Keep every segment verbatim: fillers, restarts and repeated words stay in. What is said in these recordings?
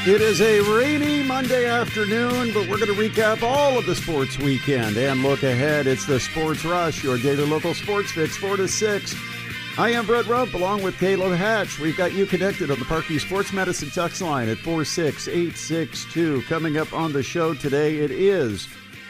It is a rainy Monday afternoon, but we're going to recap all of the sports weekend and look ahead. It's the Sports Rush, your daily local sports fix, four to six. I am Brett Rump, along with Caleb Hatch. We've got you connected on the Parkview Sports Medicine text line at four six eight six two. Coming up on the show today, it is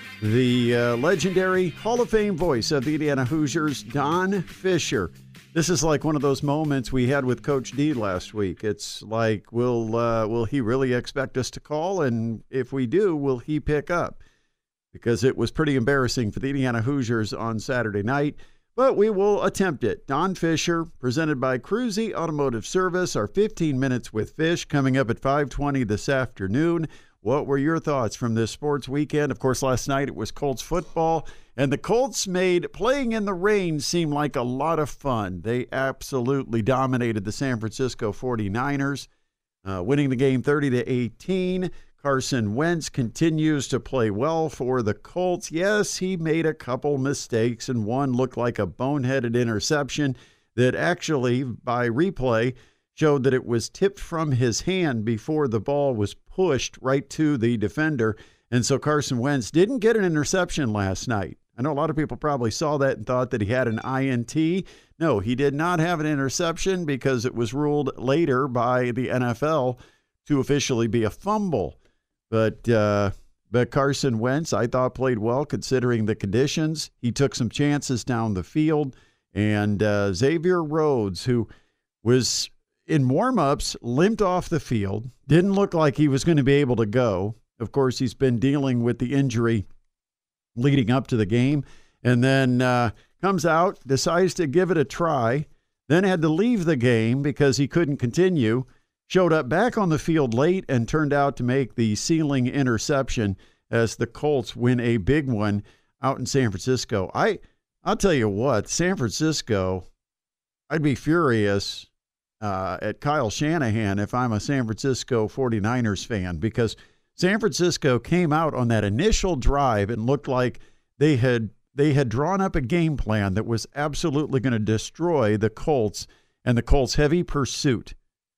the uh, legendary Hall of Fame voice of the Indiana Hoosiers, Don Fisher. This is like one of those moments we had with Coach D last week. It's like, will uh, will he really expect us to call? And if we do, will he pick up? Because it was pretty embarrassing for the Indiana Hoosiers on Saturday night. But we will attempt it. Don Fisher, presented by Cruzy Automotive Service. Our fifteen minutes with Fish coming up at five twenty this afternoon. What were your thoughts from this sports weekend? Of course, last night it was Colts football. And the Colts made playing in the rain seem like a lot of fun. They absolutely dominated the San Francisco forty-niners, uh, winning the game thirty to eighteen. Carson Wentz continues to play well for the Colts. Yes, he made a couple mistakes, and one looked like a boneheaded interception that actually, by replay, showed that it was tipped from his hand before the ball was pushed right to the defender. And so Carson Wentz didn't get an interception last night. I know a lot of people probably saw that and thought that he had an I N T. No, he did not have an interception because it was ruled later by the N F L to officially be a fumble. But uh, but Carson Wentz, I thought, played well considering the conditions. He took some chances down the field. And uh, Xavier Rhodes, who was in warm-ups, limped off the field, didn't look like he was going to be able to go. Of course, he's been dealing with the injury leading up to the game, and then uh, comes out, decides to give it a try, then had to leave the game because he couldn't continue, showed up back on the field late and turned out to make the ceiling interception as the Colts win a big one out in San Francisco. I, I'll tell you what, San Francisco, I'd be furious uh, at Kyle Shanahan if I'm a San Francisco forty-niners fan, because San Francisco came out on that initial drive and looked like they had they had drawn up a game plan that was absolutely going to destroy the Colts and the Colts' heavy pursuit.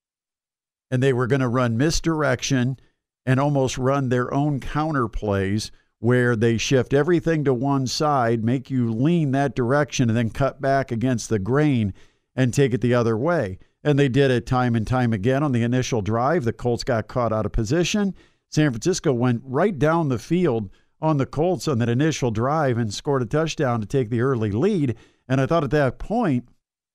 And they were going to run misdirection and almost run their own counter plays where they shift everything to one side, make you lean that direction, and then cut back against the grain and take it the other way. And they did it time and time again on the initial drive. The Colts got caught out of position. San Francisco went right down the field on the Colts on that initial drive and scored a touchdown to take the early lead. And I thought at that point,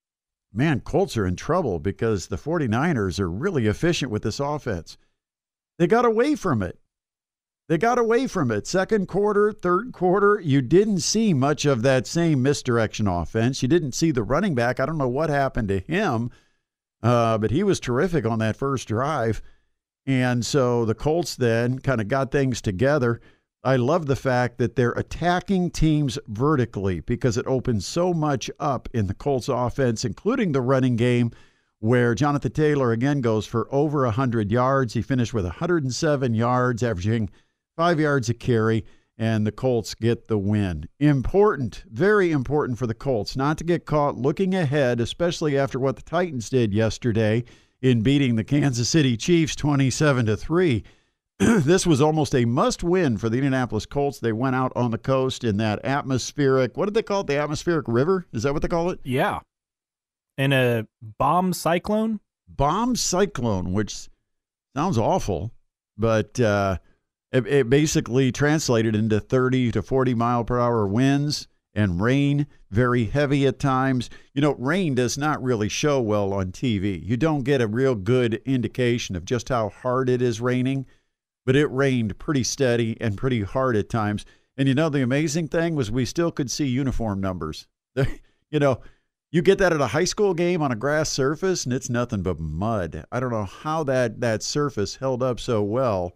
man, Colts are in trouble because the forty-niners are really efficient with this offense. They got away from it. They got away from it. Second quarter, third quarter, you didn't see much of that same misdirection offense. You didn't see the running back. I don't know what happened to him, uh, but he was terrific on that first drive. And so the Colts then kind of got things together. I love the fact that they're attacking teams vertically because it opens so much up in the Colts offense, including the running game, where Jonathan Taylor again goes for over one hundred yards. He finished with one hundred seven yards, averaging five yards a carry, and the Colts get the win. Important, very important for the Colts not to get caught looking ahead, especially after what the Titans did yesterday in beating the Kansas City Chiefs twenty-seven to three. This was almost a must-win for the Indianapolis Colts. They went out on the coast in that atmospheric, what did they call it, the atmospheric river? Is that what they call it? Yeah. And a bomb cyclone? Bomb cyclone, which sounds awful, but uh, it, it basically translated into thirty to forty mile per hour winds and rain, very heavy at times. You know, rain does not really show well on T V. You don't get a real good indication of just how hard it is raining, but it rained pretty steady and pretty hard at times. And you know, the amazing thing was we still could see uniform numbers. You know, you get that at a high school game on a grass surface, and it's nothing but mud. I don't know how that, that surface held up so well,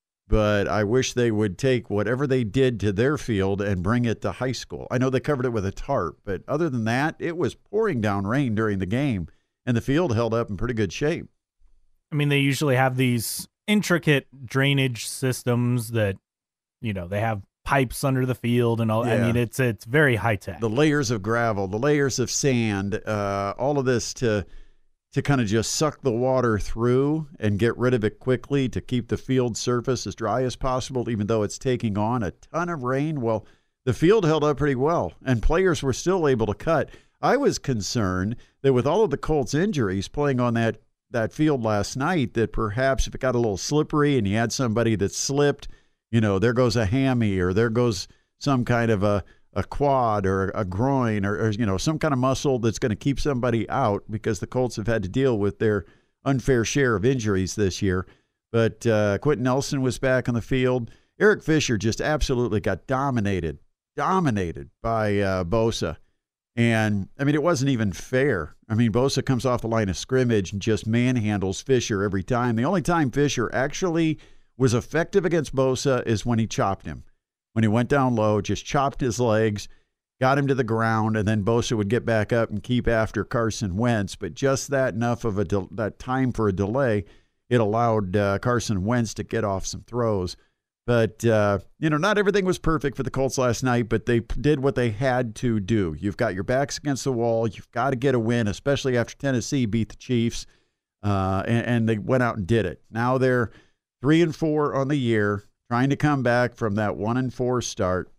but I wish they would take whatever they did to their field and bring it to high school. I know they covered it with a tarp, but other than that, it was pouring down rain during the game, and the field held up in pretty good shape. I mean, they usually have these intricate drainage systems that, you know, they have pipes under the field and all. Yeah. I mean, it's it's very high tech. The layers of gravel, the layers of sand, uh, all of this to to kind of just suck the water through and get rid of it quickly to keep the field surface as dry as possible, even though it's taking on a ton of rain. Well, the field held up pretty well, and players were still able to cut. I was concerned that with all of the Colts injuries playing on that, that field last night, that perhaps if it got a little slippery and you had somebody that slipped, you know, there goes a hammy or there goes some kind of a, a quad or a groin or, or, you know, some kind of muscle that's going to keep somebody out, because the Colts have had to deal with their unfair share of injuries this year. But uh, Quentin Nelson was back on the field. Eric Fisher just absolutely got dominated, dominated by uh, Bosa. And, I mean, it wasn't even fair. I mean, Bosa comes off the line of scrimmage and just manhandles Fisher every time. The only time Fisher actually was effective against Bosa is when he chopped him. When he went down low, just chopped his legs, got him to the ground, and then Bosa would get back up and keep after Carson Wentz. But just that enough of a de- that time for a delay, it allowed uh, Carson Wentz to get off some throws. But, uh, you know, not everything was perfect for the Colts last night, but they did what they had to do. You've got your backs against the wall. You've got to get a win, especially after Tennessee beat the Chiefs, uh, and, and they went out and did it. Now they're three and four on the year, trying to come back from that one and four start.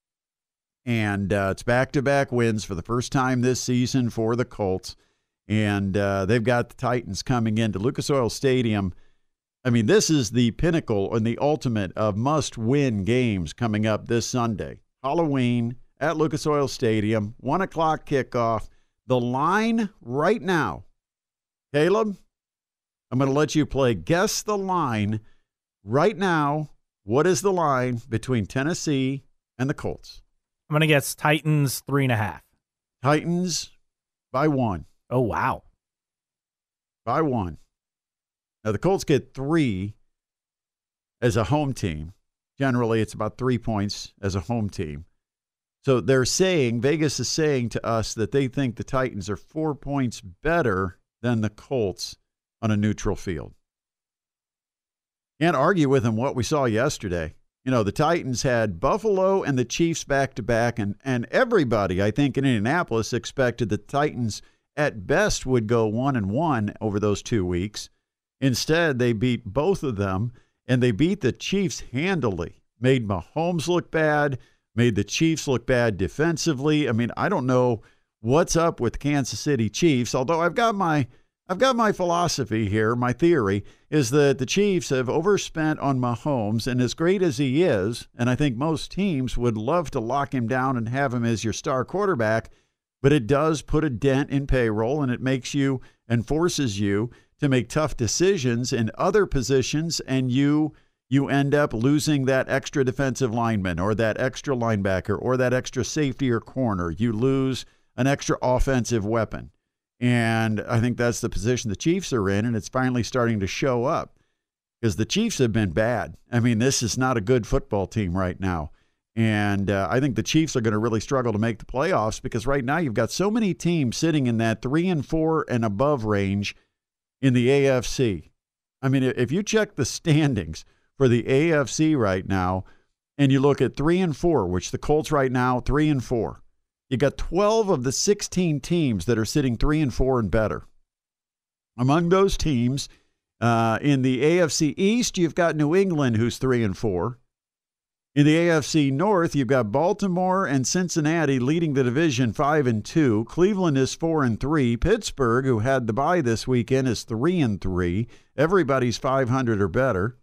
And uh, it's back-to-back wins for the first time this season for the Colts. And uh, they've got the Titans coming into Lucas Oil Stadium. I mean, this is the pinnacle and the ultimate of must-win games coming up this Sunday. Halloween at Lucas Oil Stadium, one o'clock kickoff. The line right now, Caleb, I'm going to let you play Guess the Line right now. What is the line between Tennessee and the Colts? I'm going to guess Titans three and a half. Titans by one. Oh, wow. By one. Now, the Colts get three as a home team. Generally, it's about three points as a home team. So they're saying, Vegas is saying to us that they think the Titans are four points better than the Colts on a neutral field. Can't argue with them what we saw yesterday. You know, the Titans had Buffalo and the Chiefs back-to-back, and, and everybody, I think, in Indianapolis expected the Titans at best would go one and one over those two weeks. Instead, they beat both of them, and they beat the Chiefs handily. Made Mahomes look bad, made the Chiefs look bad defensively. I mean, I don't know what's up with Kansas City Chiefs, although I've got my I've got my philosophy here. My theory is that the Chiefs have overspent on Mahomes, and as great as he is, and I think most teams would love to lock him down and have him as your star quarterback, but it does put a dent in payroll, and it makes you and forces you to make tough decisions in other positions, and you you end up losing that extra defensive lineman or that extra linebacker or that extra safety or corner. You lose an extra offensive weapon. And I think that's the position the Chiefs are in, and it's finally starting to show up because the Chiefs have been bad. I mean, this is not a good football team right now. And uh, I think the Chiefs are going to really struggle to make the playoffs because right now you've got so many teams sitting in that three and four and above range in the A F C. I mean, if you check the standings for the A F C right now and you look at three and four, which the Colts right now, three and four, you got twelve of the sixteen teams that are sitting three and four and better. Among those teams, uh, in the A F C East, you've got New England, who's three and four. In the A F C North, you've got Baltimore and Cincinnati leading the division five and two. Cleveland is four and three. Pittsburgh, who had the bye this weekend, is three and three. Everybody's five hundred or better.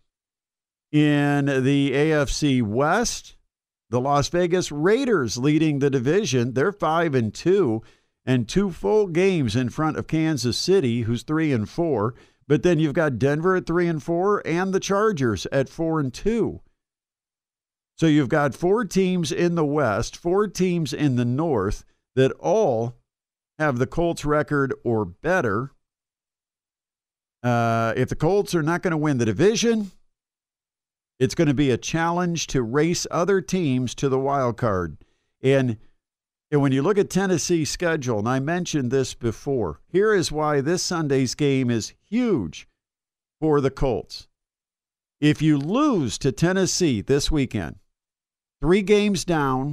In the A F C West, the Las Vegas Raiders leading the division. They're five and two, and two full games in front of Kansas City, who's three and four. But then you've got Denver at three and four, and the Chargers at four and two. So you've got four teams in the West, four teams in the North that all have the Colts record or better. Uh, if the Colts are not going to win the division, it's going to be a challenge to race other teams to the wild card. And, and when you look at Tennessee's schedule, and I mentioned this before, here is why this Sunday's game is huge for the Colts. If you lose to Tennessee this weekend, three games down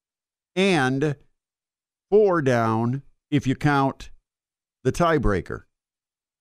and four down if you count the tiebreaker.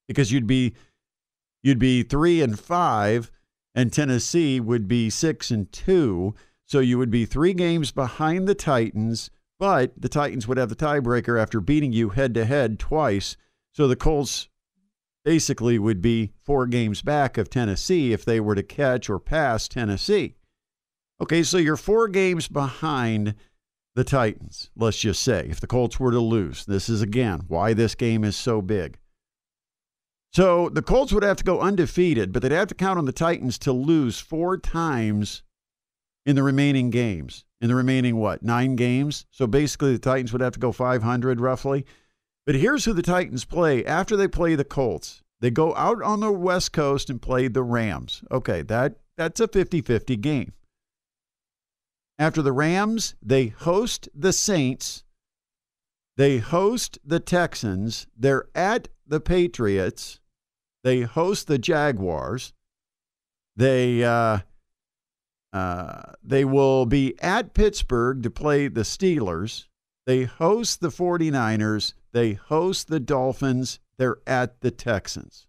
because you'd be you'd be three and five, and Tennessee would be six and two. So you would be three games behind the Titans, but the Titans would have the tiebreaker after beating you head to head twice. So the Colts basically would be four games back of Tennessee if they were to catch or pass Tennessee. Okay, so you're four games behind the Titans, let's just say, if the Colts were to lose. This is, again, why this game is so big. So the Colts would have to go undefeated, but they'd have to count on the Titans to lose four times in the remaining games. In the remaining, what, nine games? So basically the Titans would have to go five hundred roughly. But here's who the Titans play after they play the Colts. They go out on the West Coast and play the Rams. Okay, that that's a fifty-fifty game. After the Rams, they host the Saints. They host the Texans. They're at the Patriots. They host the Jaguars. They uh, uh, they will be at Pittsburgh to play the Steelers. They host the 49ers. They host the Dolphins. They're at the Texans.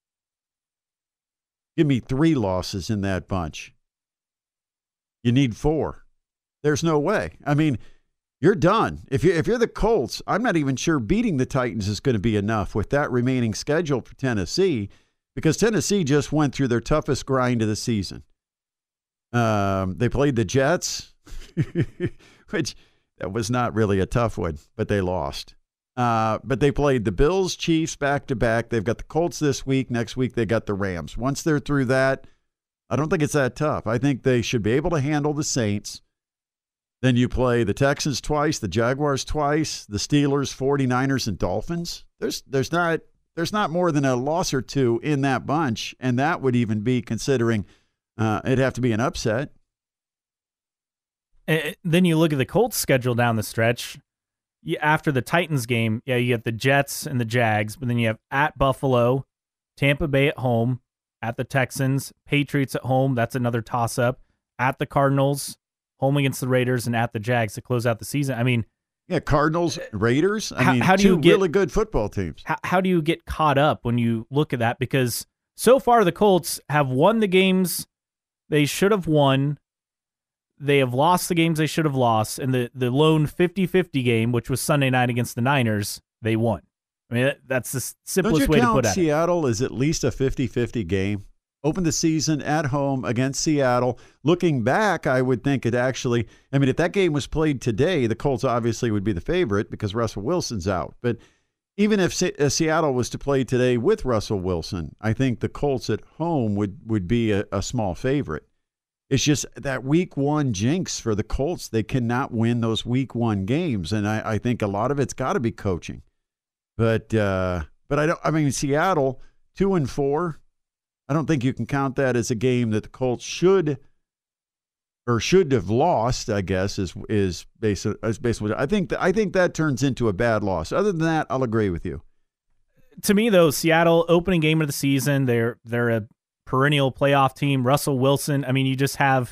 Give me three losses in that bunch. You need four. There's no way. I mean, you're done. If you're, if you're the Colts, I'm not even sure beating the Titans is going to be enough with that remaining schedule for Tennessee, because Tennessee just went through their toughest grind of the season. Um, they played the Jets, which that was not really a tough one, but they lost. Uh, but they played the Bills, Chiefs back-to-back. They've got the Colts this week. Next week, they got the Rams. Once they're through that, I don't think it's that tough. I think they should be able to handle the Saints. Then you play the Texans twice, the Jaguars twice, the Steelers, 49ers, and Dolphins. There's there's not there's not more than a loss or two in that bunch, and that would even be considering uh, it'd have to be an upset. And then you look at the Colts' schedule down the stretch. You, after the Titans game, yeah, you get the Jets and the Jags, but then you have at Buffalo, Tampa Bay at home, at the Texans, Patriots at home. That's another toss-up. At the Cardinals, home against the Raiders, and at the Jags to close out the season. I mean, yeah, Cardinals, Raiders. I how, mean, how do two you get, really good football teams. How, how do you get caught up when you look at that? Because so far the Colts have won the games they should have won. They have lost the games they should have lost. And the, the lone fifty-fifty game, which was Sunday night against the Niners, they won. I mean, that's the simplest way to put it. Seattle is at least a fifty-fifty game. Opened the season at home against Seattle. Looking back, I would think it actually, I mean, if that game was played today, the Colts obviously would be the favorite because Russell Wilson's out. But even if Seattle was to play today with Russell Wilson, I think the Colts at home would, would be a, a small favorite. It's just that week one jinx for the Colts. They cannot win those week one games. And I, I think a lot of it's got to be coaching. But, uh, but I don't, I mean, Seattle, two and four. I don't think you can count that as a game that the Colts should or should have lost, I guess, is is basically, is basically I think that, I think that turns into a bad loss. Other than that, I'll agree with you. To me, though, Seattle, opening game of the season, they're they're a perennial playoff team. Russell Wilson, I mean, you just have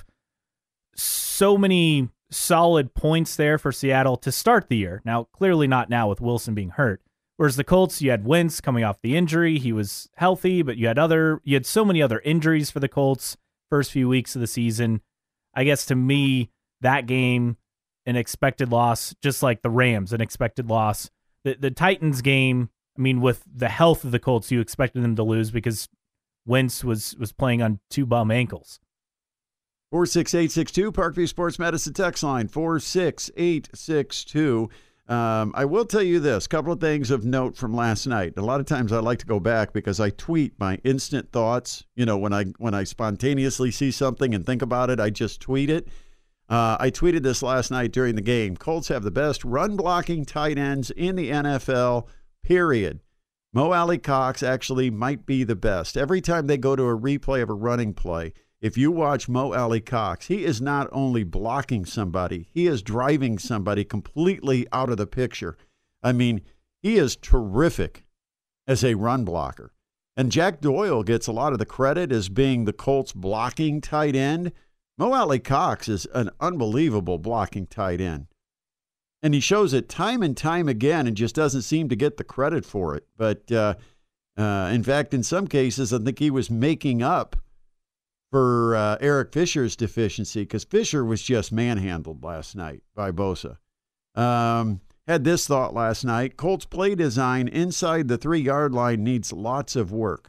so many solid points there for Seattle to start the year. Now, clearly not now with Wilson being hurt. Whereas the Colts, you had Wentz coming off the injury. He was healthy, but you had other, you had so many other injuries for the Colts first few weeks of the season. I guess to me, that game, an expected loss, just like the Rams, an expected loss. The the Titans game, I mean, with the health of the Colts, you expected them to lose because Wentz was was playing on two bum ankles. four six eight six two, Parkview Sports Medicine text line, four six eight six two. Um, I will tell you this, couple of things of note from last night. A lot of times I like to go back because I tweet my instant thoughts. You know, when I when I spontaneously see something and think about it, I just tweet it. Uh, I tweeted this last night during the game. Colts have the best run-blocking tight ends in the N F L, period. Mo Alley-Cox actually might be the best. Every time they go to a replay of a running play, if you watch Mo Alley-Cox, he is not only blocking somebody, he is driving somebody completely out of the picture. I mean, he is terrific as a run blocker. And Jack Doyle gets a lot of the credit as being the Colts blocking tight end. Mo Alley-Cox is an unbelievable blocking tight end. And he shows it time and time again and just doesn't seem to get the credit for it. But uh, Uh, in fact, in some cases, I think he was making up for uh, Eric Fisher's deficiency because Fisher was just manhandled last night by Bosa. Um, had this thought last night: Colts play design inside the three-yard line needs lots of work.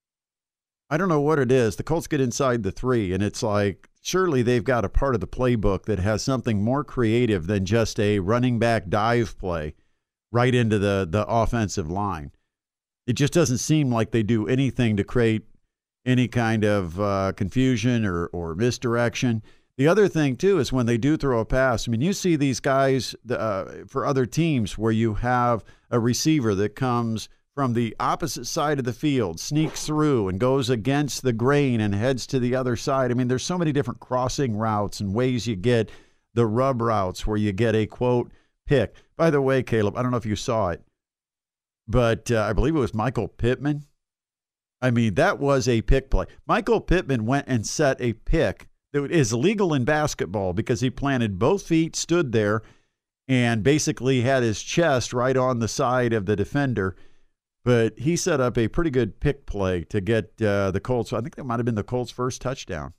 I don't know what it is. The Colts get inside the three, and it's like, surely they've got a part of the playbook that has something more creative than just a running back dive play right into the, the offensive line. It just doesn't seem like they do anything to create any kind of uh, confusion or, or misdirection. The other thing, too, is when they do throw a pass, I mean, you see these guys uh, for other teams where you have a receiver that comes from the opposite side of the field, sneaks through and goes against the grain and heads to the other side. I mean, there's so many different crossing routes and ways you get the rub routes where you get a, quote, pick. By the way, Caleb, I don't know if you saw it, but uh, I believe it was Michael Pittman. I mean, that was a pick play. Michael Pittman went and set a pick that is legal in basketball because he planted both feet, stood there, and basically had his chest right on the side of the defender. But he set up a pretty good pick play to get uh, the Colts. I think that might have been the Colts' first touchdown.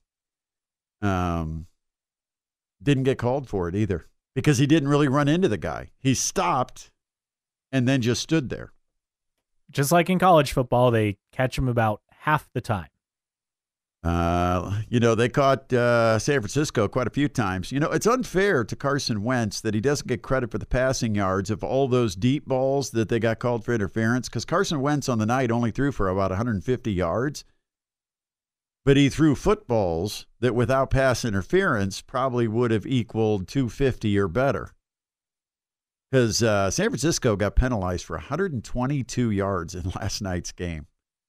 Um, didn't get called for it either because he didn't really run into the guy. He stopped and then just stood there. Just like in college football, they catch him about half the time. Uh, you know, they caught uh, San Francisco quite a few times. You know, it's unfair to Carson Wentz that he doesn't get credit for the passing yards of all those deep balls that they got called for interference because Carson Wentz on the night only threw for about one hundred fifty yards. But he threw footballs that without pass interference probably would have equaled two fifty or better. Because uh, San Francisco got penalized for one hundred twenty-two yards in last night's game.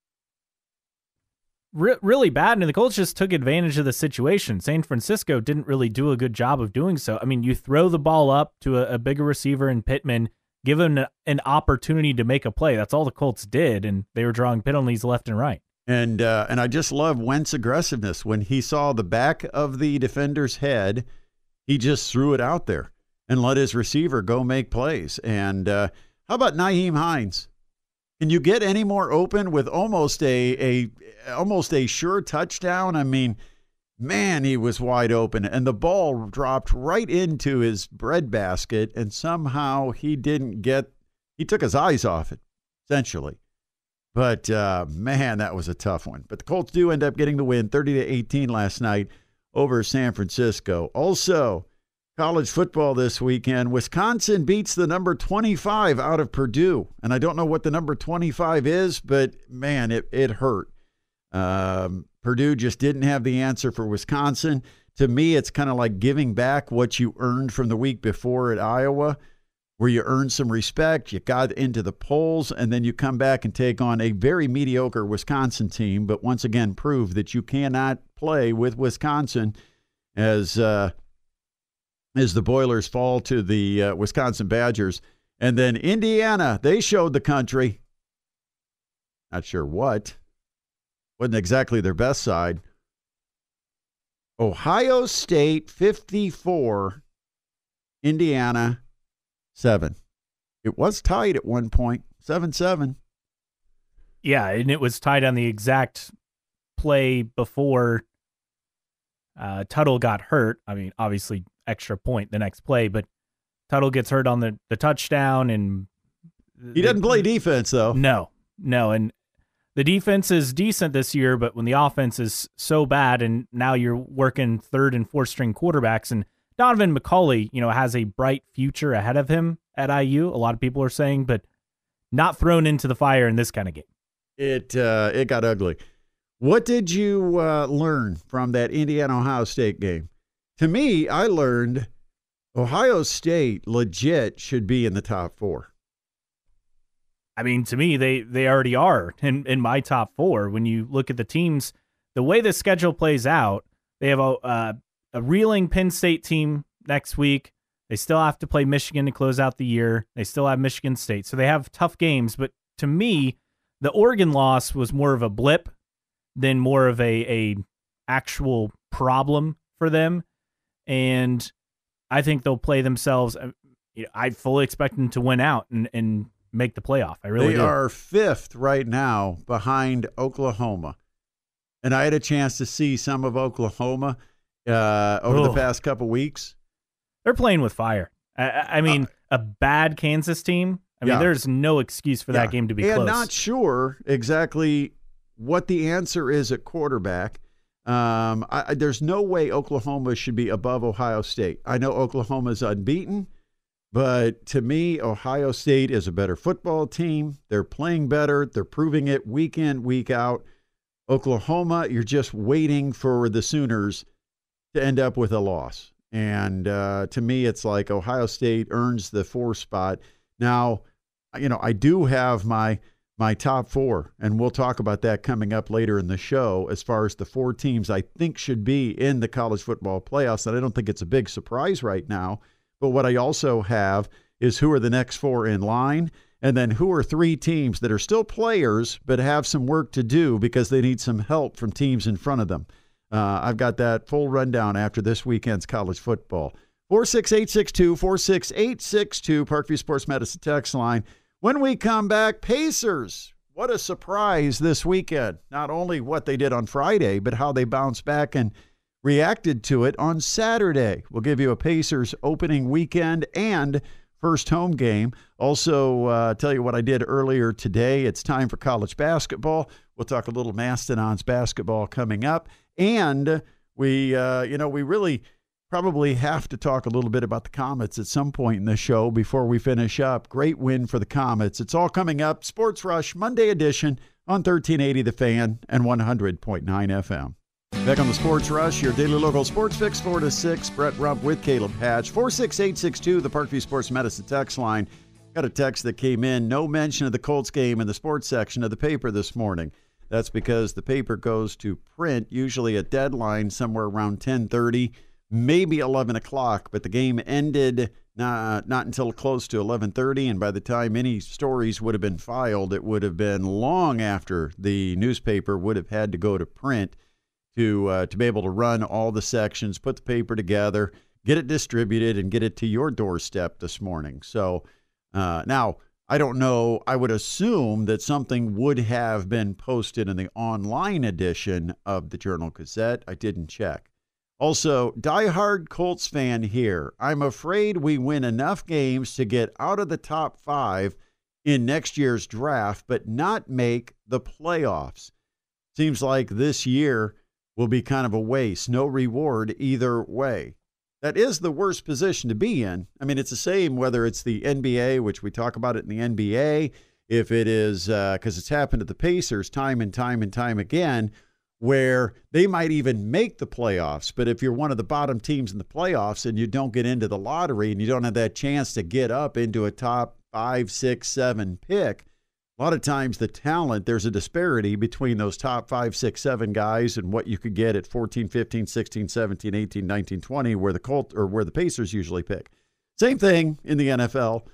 Re- really bad, and the Colts just took advantage of the situation. San Francisco didn't really do a good job of doing so. I mean, you throw the ball up to a, a bigger receiver in Pittman, give him an, an opportunity to make a play. That's all the Colts did, and they were drawing penalties left and right. And uh, and I just love Wentz's aggressiveness. When he saw the back of the defender's head, he just threw it out there and let his receiver go make plays. And uh, how about Nyheim Hines? Can you get any more open with almost a a almost a sure touchdown? I mean, man, he was wide open, and the ball dropped right into his breadbasket, and somehow he didn't get – he took his eyes off it, essentially. But, uh, man, that was a tough one. But the Colts do end up getting the win, thirty to eighteen last night over San Francisco. Also, college football this weekend, Wisconsin beats the number twenty-five out of Purdue. And I don't know what the number twenty-five is, but, man, it, it hurt. Um, Purdue just didn't have the answer for Wisconsin. To me, it's kind of like giving back what you earned from the week before at Iowa, where you earned some respect, you got into the polls, and then you come back and take on a very mediocre Wisconsin team, but once again prove that you cannot play with Wisconsin as uh, as the Boilers fall to the uh, Wisconsin Badgers. And then Indiana, they showed the country. Not sure what. Wasn't exactly their best side. Ohio State fifty-four, Indiana seven. It was tied at one point, seven seven. Yeah, and it was tied on the exact play before uh, Tuttle got hurt. I mean, obviously extra point the next play, but Tuttle gets hurt on the, the touchdown. and He doesn't play defense, though. No, no, and the defense is decent this year, but when the offense is so bad and now you're working third and fourth string quarterbacks, and Donovan McCulley, you know, has a bright future ahead of him at I U, a lot of people are saying, but not thrown into the fire in this kind of game. It uh, it got ugly. What did you uh, learn from that Indiana-Ohio State game? To me, I learned Ohio State legit should be in the top four. I mean, to me, they, they already are in, in my top four. When you look at the teams, the way the schedule plays out, they have a uh, a reeling Penn State team next week. They still have to play Michigan to close out the year. They still have Michigan State. So they have tough games. But to me, the Oregon loss was more of a blip than more of a, a actual problem for them. And I think they'll play themselves. I fully expect them to win out and, and make the playoff. I really they do. They are fifth right now behind Oklahoma. And I had a chance to see some of Oklahoma uh, over Ugh. the past couple weeks. They're playing with fire. I, I mean, uh, a bad Kansas team. I mean, yeah. there's no excuse for yeah. that game to be and close. And not sure exactly what the answer is at quarterback. Um, I, I, there's no way Oklahoma should be above Ohio State. I know Oklahoma's unbeaten, but to me, Ohio State is a better football team. They're playing better. They're proving it week in, week out. Oklahoma, you're just waiting for the Sooners to end up with a loss. And uh, to me, it's like Ohio State earns the four spot. Now, you know, I do have my my top four, and we'll talk about that coming up later in the show as far as the four teams I think should be in the college football playoffs. And I don't think it's a big surprise right now. But what I also have is who are the next four in line, and then who are three teams that are still players but have some work to do because they need some help from teams in front of them. Uh, I've got that full rundown after this weekend's college football. four six eight six two, four six eight six two, Parkview Sports Medicine text line. When we come back, Pacers. What a surprise this weekend. Not only what they did on Friday, but how they bounced back and reacted to it on Saturday. We'll give you a Pacers opening weekend and first home game. Also, uh, tell you what I did earlier today. It's time for college basketball. We'll talk a little Mastodons basketball coming up. And we, uh, you know, we really probably have to talk a little bit about the Comets at some point in the show before we finish up. Great win for the Comets. It's all coming up. Sports Rush, Monday edition on thirteen eighty The Fan and one hundred point nine F M. Back on the Sports Rush, your daily local sports fix, four to six. Brett Rump with Caleb Hatch. four six eight six two, the Parkview Sports Medicine text line. Got a text that came in. No mention of the Colts game in the sports section of the paper this morning. That's because the paper goes to print, usually at deadline somewhere around ten thirty, maybe eleven o'clock. But the game ended not, not until close to eleven thirty, and by the time any stories would have been filed, it would have been long after the newspaper would have had to go to print to uh, to be able to run all the sections, put the paper together, get it distributed, and get it to your doorstep this morning. So uh, now, I don't know. I would assume that something would have been posted in the online edition of the Journal-Gazette. I didn't check. Also, diehard Colts fan here. I'm afraid we win enough games to get out of the top five in next year's draft, but not make the playoffs. Seems like this year will be kind of a waste. No reward either way. That is the worst position to be in. I mean, it's the same whether it's the N B A, which we talk about it in the N B A, if it is, because uh, it's happened to the Pacers time and time and time again, where they might even make the playoffs. But if you're one of the bottom teams in the playoffs and you don't get into the lottery and you don't have that chance to get up into a top five, six, seven pick, a lot of times the talent, there's a disparity between those top five, six, seven guys and what you could get at fourteen, fifteen, sixteen, seventeen, eighteen, nineteen, twenty, where the Colt or where the Pacers usually pick. Same thing in the N F L.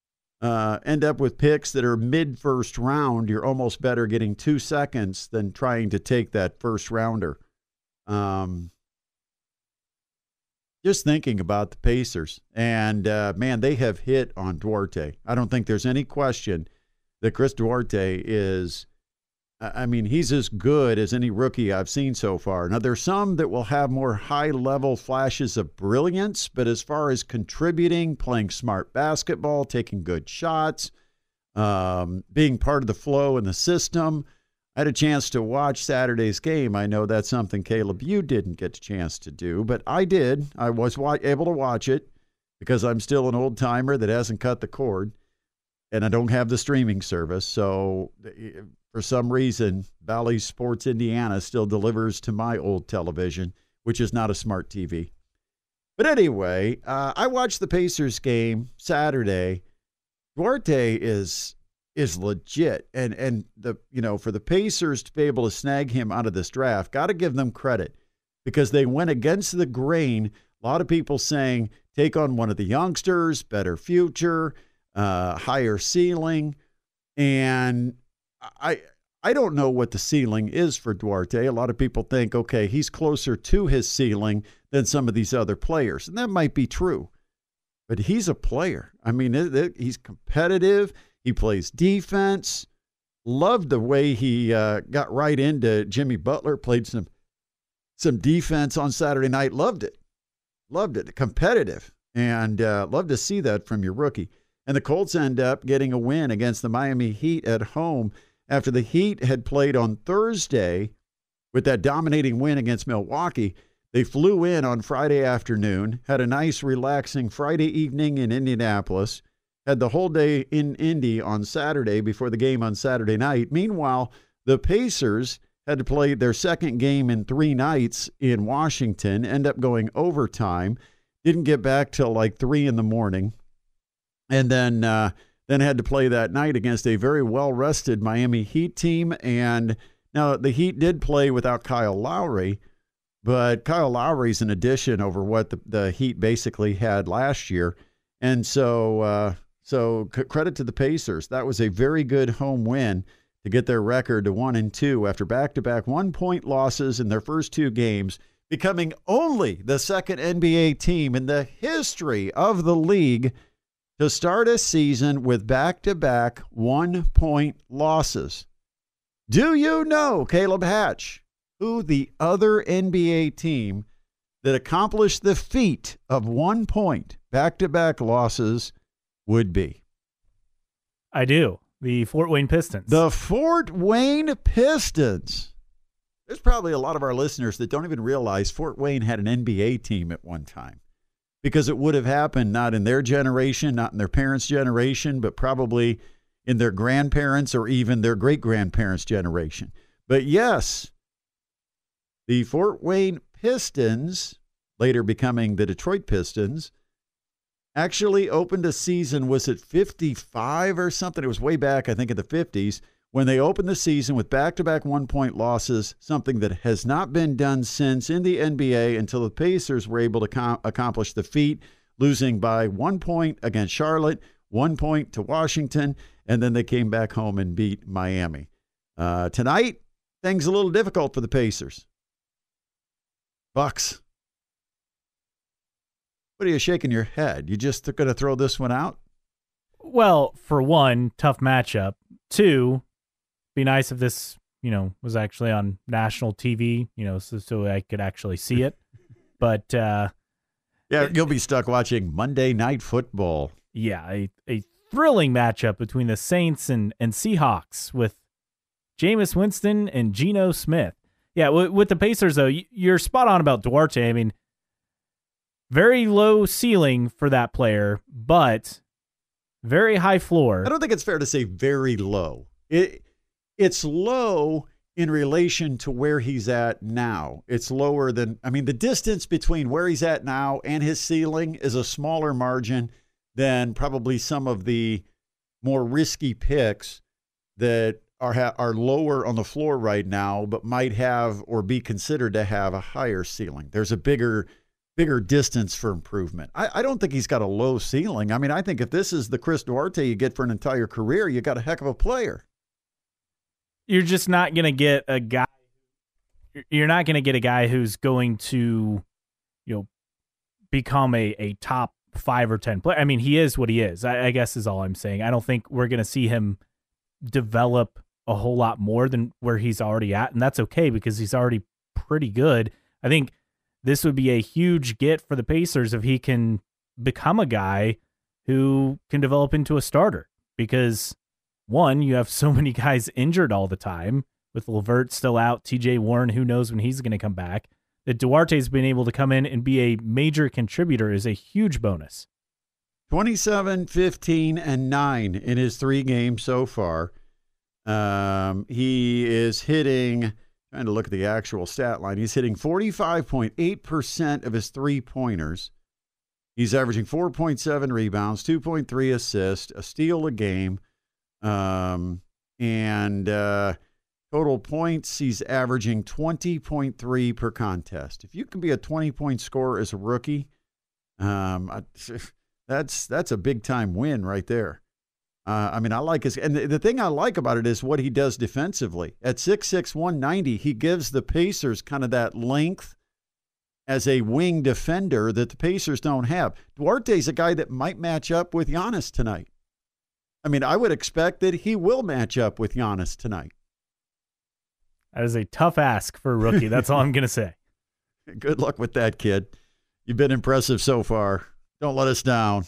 Uh, end up with picks that are mid-first round. You're almost better getting two seconds than trying to take that first rounder. Um, just thinking about the Pacers, and uh, man, they have hit on Duarte. I don't think there's any question that Chris Duarte is, I mean, he's as good as any rookie I've seen so far. Now, there's some that will have more high-level flashes of brilliance, but as far as contributing, playing smart basketball, taking good shots, um, being part of the flow in the system, I had a chance to watch Saturday's game. I know that's something, Caleb, you didn't get a chance to do, but I did. I was wa- able to watch it because I'm still an old-timer that hasn't cut the cord. And I don't have the streaming service, so for some reason, Valley Sports Indiana still delivers to my old television, which is not a smart T V. But anyway, uh, I watched the Pacers game Saturday. Duarte is is legit, and and the you know for the Pacers to be able to snag him out of this draft, got to give them credit because they went against the grain. A lot of people saying take on one of the youngsters, better future. Uh, higher ceiling, and I I don't know what the ceiling is for Duarte. A lot of people think, okay, he's closer to his ceiling than some of these other players, and that might be true. But he's a player. I mean, it, it, he's competitive. He plays defense. Loved the way he uh, got right into Jimmy Butler, played some some defense on Saturday night. Loved it. Loved it. Competitive. And uh, love to see that from your rookie. And the Colts end up getting a win against the Miami Heat at home after the Heat had played on Thursday with that dominating win against Milwaukee. They flew in on Friday afternoon, had a nice, relaxing Friday evening in Indianapolis, had the whole day in Indy on Saturday before the game on Saturday night. Meanwhile, the Pacers had to play their second game in three nights in Washington, end up going overtime, didn't get back till like three in the morning, and then uh, then had to play that night against a very well-rested Miami Heat team. And now the Heat did play without Kyle Lowry, but Kyle Lowry's an addition over what the, the Heat basically had last year. And so uh, so c- credit to the Pacers. That was a very good home win to get their record to one and two after back-to-back one-point losses in their first two games, becoming only the second N B A team in the history of the league to start a season with back-to-back one-point losses. Do you know, Caleb Hatch, who the other N B A team that accomplished the feat of one-point back-to-back losses would be? I do. The Fort Wayne Pistons. The Fort Wayne Pistons. There's probably a lot of our listeners that don't even realize Fort Wayne had an N B A team at one time, because it would have happened not in their generation, not in their parents' generation, but probably in their grandparents' or even their great-grandparents' generation. But yes, the Fort Wayne Pistons, later becoming the Detroit Pistons, actually opened a season, was it fifty-five or something? It was way back, I think, in the fifties, when they opened the season with back-to-back one-point losses, something that has not been done since in the N B A until the Pacers were able to com- accomplish the feat, losing by one point against Charlotte, one point to Washington, and then they came back home and beat Miami. Uh, tonight, things a little difficult for the Pacers. Bucks. What are you shaking your head? You just going to throw this one out? Well, for one, tough matchup. Two, be nice if this, you know, was actually on national T V, you know, so, so I could actually see it. But uh, yeah, you'll be stuck watching Monday Night Football. Yeah, a, a thrilling matchup between the Saints and, and Seahawks with Jameis Winston and Geno Smith. Yeah, w- with the Pacers, though, you're spot on about Duarte. I mean, very low ceiling for that player, but very high floor. I don't think it's fair to say very low. It It's low in relation to where he's at now. It's lower than, I mean, the distance between where he's at now and his ceiling is a smaller margin than probably some of the more risky picks that are ha- are lower on the floor right now, but might have or be considered to have a higher ceiling. There's a bigger bigger distance for improvement. I, I don't think he's got a low ceiling. I mean, I think if this is the Chris Duarte you get for an entire career, you got a heck of a player. You're just not going to get a guy. You're not going to get a guy who's going to, you know, become a, a top five or ten player. I mean, he is what he is, I, I guess is all I'm saying. I don't think we're going to see him develop a whole lot more than where he's already at. And that's okay because he's already pretty good. I think this would be a huge get for the Pacers if he can become a guy who can develop into a starter, because one, you have so many guys injured all the time, with LeVert still out, T J Warren, who knows when he's going to come back. That Duarte's been able to come in and be a major contributor is a huge bonus. twenty-seven, fifteen, and nine in his three games so far. Um, he is hitting, trying to look at the actual stat line, he's hitting forty-five point eight percent of his three-pointers. He's averaging four point seven rebounds, two point three assists, a steal a game. Um, and uh, total points, he's averaging twenty point three per contest. If you can be a twenty-point scorer as a rookie, um, I, that's that's a big-time win right there. Uh, I mean, I like his – and the, the thing I like about it is what he does defensively. At six six, one ninety, he gives the Pacers kind of that length as a wing defender that the Pacers don't have. Duarte's a guy that might match up with Giannis tonight. I mean, I would expect that he will match up with Giannis tonight. That is a tough ask for a rookie. That's all I'm going to say. Good luck with that, kid. You've been impressive so far. Don't let us down.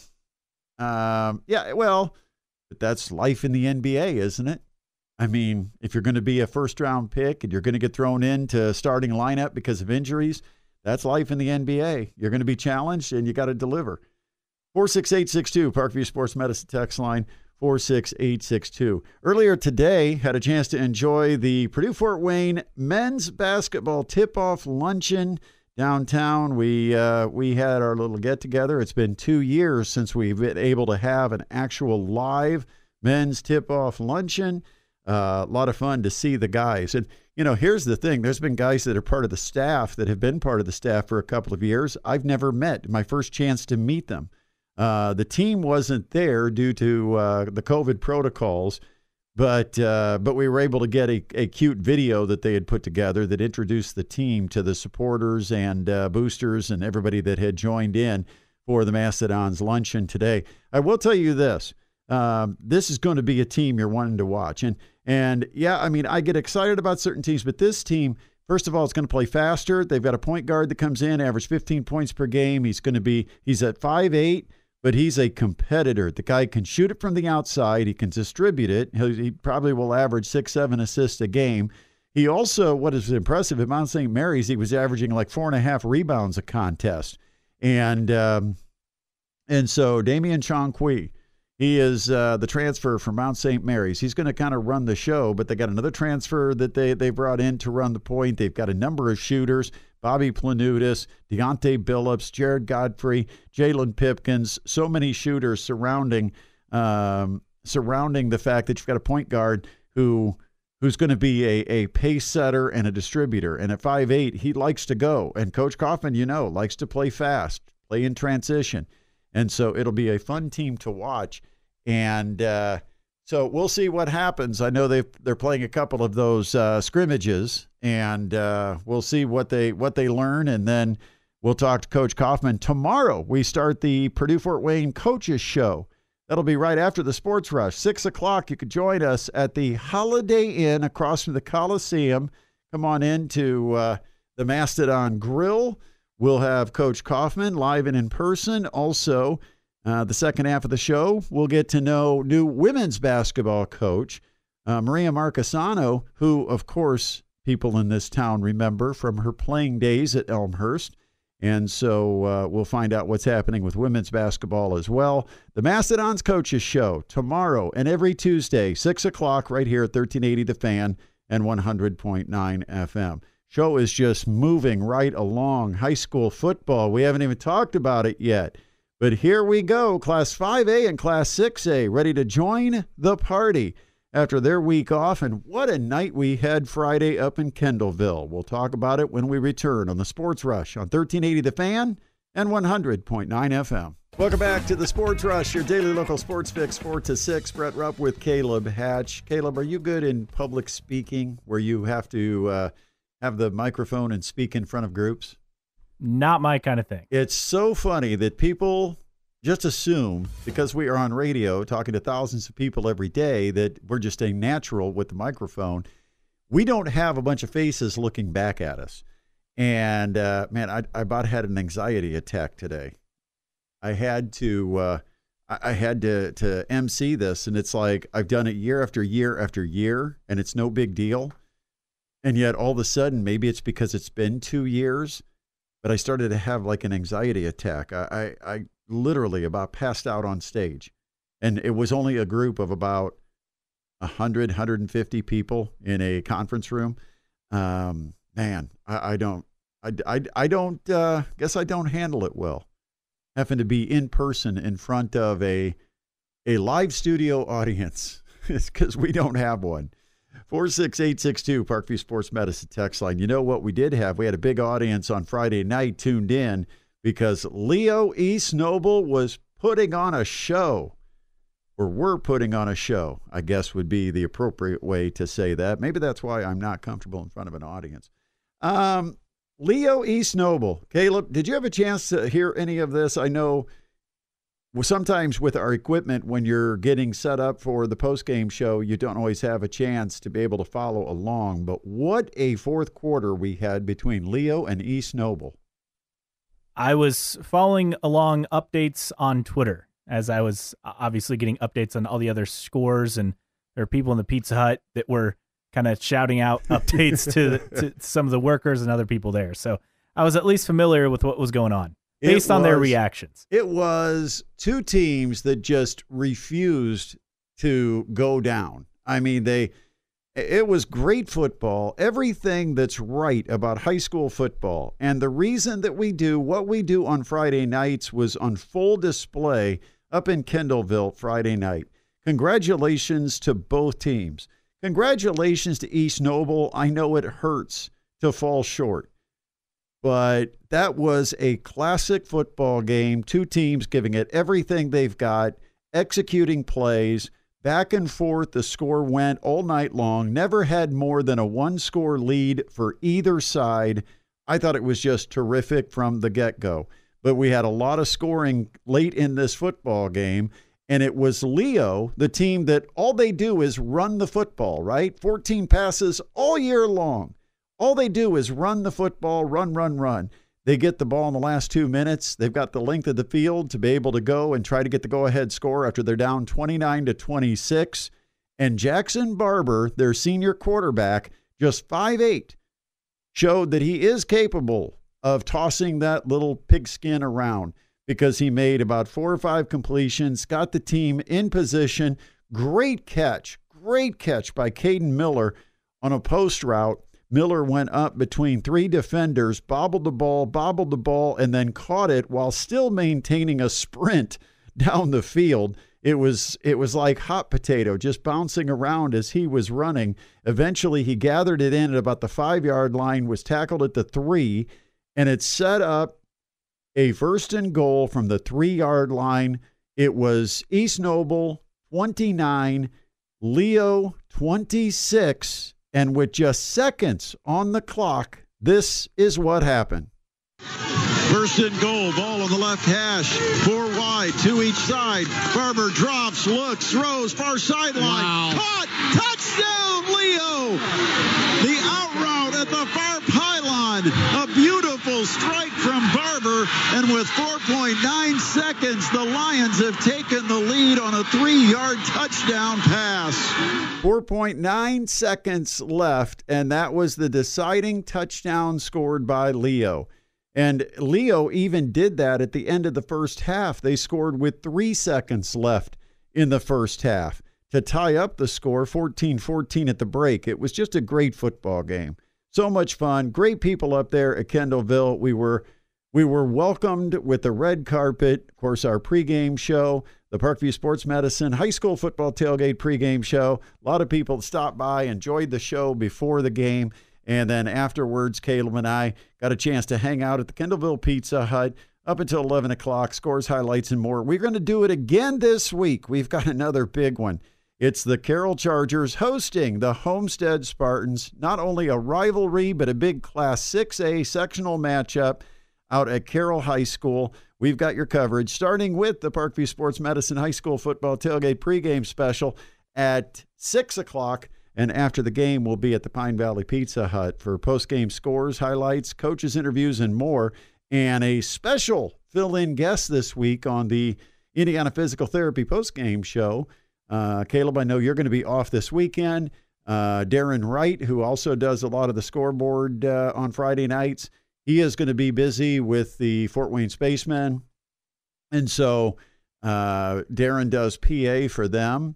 Um, yeah, well, but that's life in the N B A, isn't it? I mean, if you're going to be a first-round pick and you're going to get thrown into starting lineup because of injuries, that's life in the N B A. You're going to be challenged, and you got to deliver. four six eight six two, Parkview Sports Medicine text line, four six eight six two. Earlier today, had a chance to enjoy the Purdue-Fort Wayne men's basketball tip-off luncheon downtown. We uh, we had our little get-together. It's been two years since we've been able to have an actual live men's tip-off luncheon. Uh, a lot of fun to see the guys. And, you know, here's the thing. There's been guys that are part of the staff that have been part of the staff for a couple of years. I've never met. My first chance to meet them. Uh, the team wasn't there due to uh, the COVID protocols, but uh, but we were able to get a, a cute video that they had put together that introduced the team to the supporters and uh, boosters and everybody that had joined in for the Mastodons luncheon today. I will tell you this. Um, this is going to be a team you're wanting to watch. And, and yeah, I mean, I get excited about certain teams, but this team, first of all, it's going to play faster. They've got a point guard that comes in, average fifteen points per game. He's going to be, he's at five eight, but he's a competitor. The guy can shoot it from the outside. He can distribute it. He, he probably will average six, seven assists a game. He also, what is impressive at Mount Saint Mary's, he was averaging like four and a half rebounds a contest. And, um, and so Damian Chonqui, he is uh, the transfer from Mount Saint Mary's. He's going to kind of run the show, but they got another transfer that they, they brought in to run the point. They've got a number of shooters, Bobby Planutis, Deontay Billups, Jared Godfrey, Jalen Pipkins, so many shooters surrounding um, surrounding the fact that you've got a point guard who who's going to be a, a pace setter and a distributor. And at five eight, he likes to go. And Coach Kaufman, you know, likes to play fast, play in transition. And so it'll be a fun team to watch. And uh, so we'll see what happens. I know they they're playing a couple of those uh, scrimmages, and uh, we'll see what they what they learn. And then we'll talk to Coach Kaufman. Tomorrow we start the Purdue-Fort Wayne Coaches Show. That'll be right after the Sports Rush. Six o'clock, you could join us at the Holiday Inn across from the Coliseum. Come on in to uh, the Mastodon Grill. We'll have Coach Kaufman live and in person. Also, uh, the second half of the show, we'll get to know new women's basketball coach, uh, Maria Marcasano, who, of course, people in this town remember from her playing days at Elmhurst. And so uh, we'll find out what's happening with women's basketball as well. The Mastodons Coaches Show tomorrow and every Tuesday, six o'clock, right here at thirteen eighty The Fan and one hundred point nine F M. Show is just moving right along. High school football, we haven't even talked about it yet. But here we go. Class five A and Class six A ready to join the party after their week off. And what a night we had Friday up in Kendallville. We'll talk about it when we return on the Sports Rush on thirteen eighty The Fan and one hundred point nine F M. Welcome back to the Sports Rush, your daily local sports fix, four to six. Brett Rupp with Caleb Hatch. Caleb, are you good in public speaking where you have to uh, have the microphone and speak in front of groups? Not my kind of thing. It's so funny that people just assume, because we are on radio talking to thousands of people every day, that we're just a natural with the microphone. We don't have a bunch of faces looking back at us. And, uh, man, I, I about had an anxiety attack today. I had to uh, I, I had to, to M C this, and it's like I've done it year after year after year, and it's no big deal. And yet all of a sudden, maybe it's because it's been two years, but I started to have like an anxiety attack. I, I, I literally about passed out on stage. And it was only a group of about one hundred, one hundred fifty people in a conference room. Um, man, I, I don't, I, I, I don't, uh, guess I don't handle it well. Having to be in person in front of a, a live studio audience. It's because we don't have one. four six eight six two, Parkview Sports Medicine text line. You know what we did have? We had a big audience on Friday night tuned in because Leo East Noble was putting on a show, or we're putting on a show, I guess would be the appropriate way to say that. Maybe that's why I'm not comfortable in front of an audience. Um, Leo East Noble. Caleb, did you have a chance to hear any of this? I know well, sometimes with our equipment, when you're getting set up for the post-game show, you don't always have a chance to be able to follow along. But what a fourth quarter we had between Leo and East Noble. I was following along updates on Twitter as I was obviously getting updates on all the other scores, and there are people in the Pizza Hut that were kind of shouting out updates to, to some of the workers and other people there. So I was at least familiar with what was going on based on their reactions. It was two teams that just refused to go down. I mean, they it was great football, everything that's right about high school football. And the reason that we do what we do on Friday nights was on full display up in Kendallville Friday night. Congratulations to both teams. Congratulations to East Noble. I know it hurts to fall short, but that was a classic football game. Two teams giving it everything they've got, executing plays, back and forth. The score went all night long. Never had more than a one-score lead for either side. I thought it was just terrific from the get-go. But we had a lot of scoring late in this football game, and it was Leo, the team that all they do is run the football, right? fourteen passes all year long. All they do is run the football, run, run, run. They get the ball in the last two minutes. They've got the length of the field to be able to go and try to get the go-ahead score after they're down twenty-nine to twenty-six. And Jackson Barber, their senior quarterback, just five eight, showed that he is capable of tossing that little pigskin around, because he made about four or five completions, got the team in position. Great catch, great catch by Caden Miller on a post route. Miller went up between three defenders, bobbled the ball, bobbled the ball, and then caught it while still maintaining a sprint down the field. It was it was like hot potato, just bouncing around as he was running. Eventually, he gathered it in at about the five-yard line, was tackled at the three, and it set up a first and goal from the three-yard line. It was East Noble twenty-nine, Leo twenty-six, and with just seconds on the clock, this is what happened. First and goal, ball on the left hash, four wide, two each side. Barber drops, looks, throws, far sideline. Wow. Caught, touchdown, Leo! The out route at the far pylon. A beautiful strike from Barber, and with four point nine seconds, the Lions have taken the lead on a three-yard touchdown pass. four point nine seconds left, and that was the deciding touchdown scored by Leo. And Leo even did that at the end of the first half. They scored with three seconds left in the first half to tie up the score, fourteen fourteen at the break. It was just a great football game. So much fun. Great people up there at Kendallville. We were we were welcomed with the red carpet. Of course, our pregame show, the Parkview Sports Medicine High School Football Tailgate pregame show. A lot of people stopped by, enjoyed the show before the game. And then afterwards, Caleb and I got a chance to hang out at the Kendallville Pizza Hut up until eleven o'clock, scores, highlights, and more. We're going to do it again this week. We've got another big one. It's the Carroll Chargers hosting the Homestead Spartans. Not only a rivalry, but a big Class six A sectional matchup out at Carroll High School. We've got your coverage, starting with the Parkview Sports Medicine High School Football Tailgate pregame special at six o'clock. And after the game, we'll be at the Pine Valley Pizza Hut for post-game scores, highlights, coaches' interviews, and more. And a special fill-in guest this week on the Indiana Physical Therapy post-game show. Uh, Caleb, I know you're going to be off this weekend. Uh, Darren Wright, who also does a lot of the scoreboard uh, on Friday nights, he is going to be busy with the Fort Wayne Spacemen. And so uh, Darren does P A for them.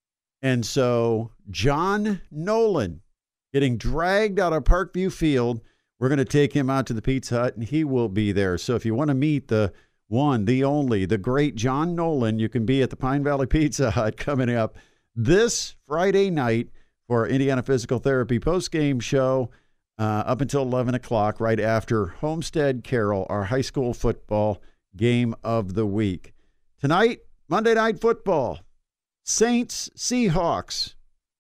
And so John Nolan getting dragged out of Parkview Field. We're going to take him out to the Pizza Hut, and he will be there. So if you want to meet the one, the only, the great John Nolan, you can be at the Pine Valley Pizza Hut coming up this Friday night for our Indiana Physical Therapy postgame show uh, up until eleven o'clock, right after Homestead Carroll, our high school football game of the week. Tonight, Monday Night Football. Saints, Seahawks.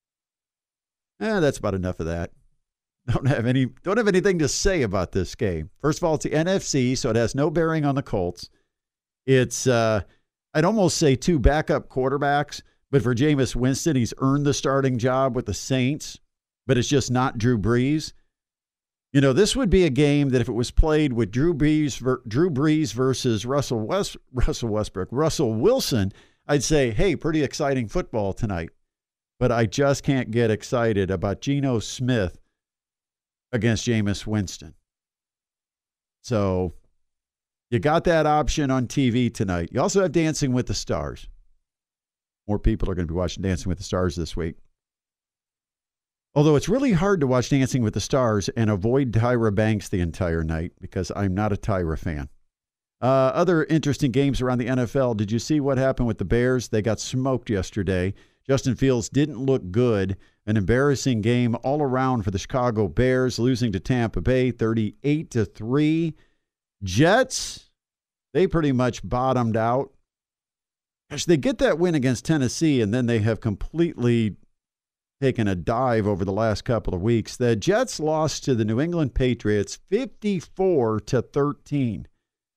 Eh, that's about enough of that. Don't have any. Don't have anything to say about this game. First of all, it's the N F C, so it has no bearing on the Colts. It's uh, I'd almost say two backup quarterbacks, but for Jameis Winston, he's earned the starting job with the Saints, but it's just not Drew Brees. You know, this would be a game that if it was played with Drew Brees, Drew Brees versus Russell West, Russell Westbrook, Russell Wilson, I'd say, hey, pretty exciting football tonight. But I just can't get excited about Geno Smith against Jameis Winston. So you got that option on T V tonight. You also have Dancing with the Stars. More people are going to be watching Dancing with the Stars this week. Although it's really hard to watch Dancing with the Stars and avoid Tyra Banks the entire night because I'm not a Tyra fan. Uh, other interesting games around the N F L. Did you see what happened with the Bears? They got smoked yesterday. Justin Fields didn't look good. An embarrassing game all around for the Chicago Bears, losing to Tampa Bay thirty-eight to three. Jets, they pretty much bottomed out. Gosh, they get that win against Tennessee, and then they have completely taken a dive over the last couple of weeks. The Jets lost to the New England Patriots fifty-four to thirteen.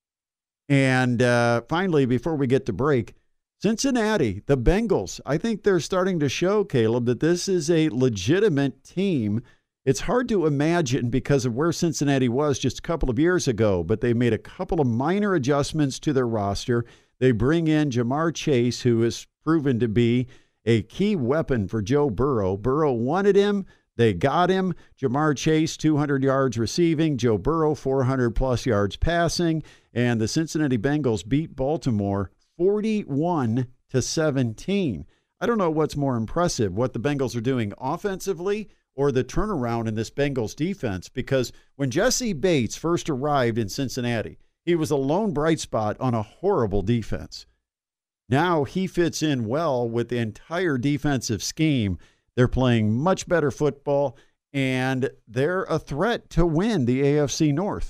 And uh, finally, before we get to break, Cincinnati, the Bengals, I think they're starting to show, Caleb, that this is a legitimate team. It's hard to imagine because of where Cincinnati was just a couple of years ago, but they made a couple of minor adjustments to their roster. They bring in Jamar Chase, who has proven to be a key weapon for Joe Burrow. Burrow wanted him. They got him. Jamar Chase, two hundred yards receiving. Joe Burrow, four hundred plus yards passing. And the Cincinnati Bengals beat Baltimore forty-one to seventeen. I don't know what's more impressive, what the Bengals are doing offensively or the turnaround in this Bengals defense, because when Jesse Bates first arrived in Cincinnati, he was a lone bright spot on a horrible defense. Now he fits in well with the entire defensive scheme. They're playing much better football, and they're a threat to win the A F C North.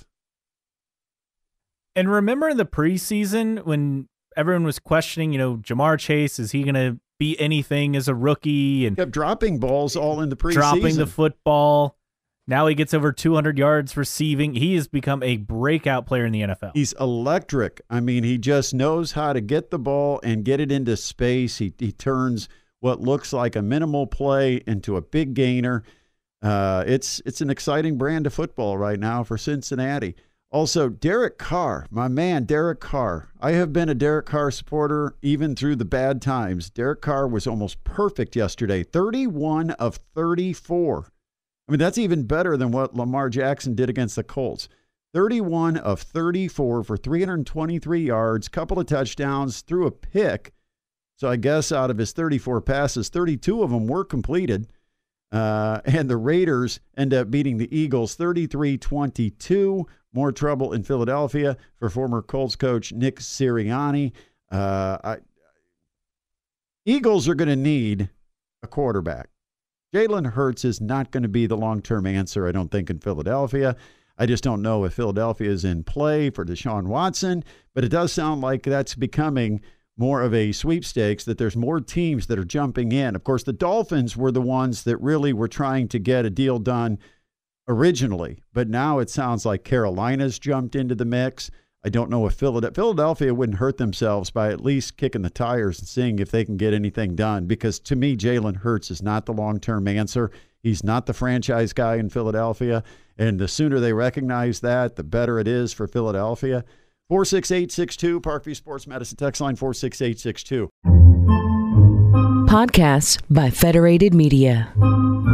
And remember in the preseason when everyone was questioning, you know, Jamar Chase, is he going to be anything as a rookie? And kept dropping balls all in the preseason. Dropping the football. Now he gets over two hundred yards receiving. He has become a breakout player in the N F L. He's electric. I mean, he just knows how to get the ball and get it into space. He, he turns what looks like a minimal play into a big gainer. Uh, it's it's an exciting brand of football right now for Cincinnati. Also, Derek Carr, my man, Derek Carr. I have been a Derek Carr supporter even through the bad times. Derek Carr was almost perfect yesterday, thirty-one of thirty-four. I mean, that's even better than what Lamar Jackson did against the Colts. thirty-one of thirty-four for three hundred twenty-three yards, couple of touchdowns, threw a pick. So I guess out of his thirty-four passes, thirty-two of them were completed. Uh, and the Raiders end up beating the Eagles thirty-three twenty-two. More trouble in Philadelphia for former Colts coach Nick Sirianni. Uh, I, Eagles are going to need a quarterback. Jalen Hurts is not going to be the long-term answer, I don't think, in Philadelphia. I just don't know if Philadelphia is in play for Deshaun Watson, but it does sound like that's becoming more of a sweepstakes, that there's more teams that are jumping in. Of course, the Dolphins were the ones that really were trying to get a deal done originally, but now it sounds like Carolina's jumped into the mix. I don't know if Philadelphia, Philadelphia wouldn't hurt themselves by at least kicking the tires and seeing if they can get anything done, because to me, Jalen Hurts is not the long-term answer. He's not the franchise guy in Philadelphia, and the sooner they recognize that, the better it is for Philadelphia. four six eight six two, Parkview Sports Medicine text line four six eight six two. Podcasts by Federated Media.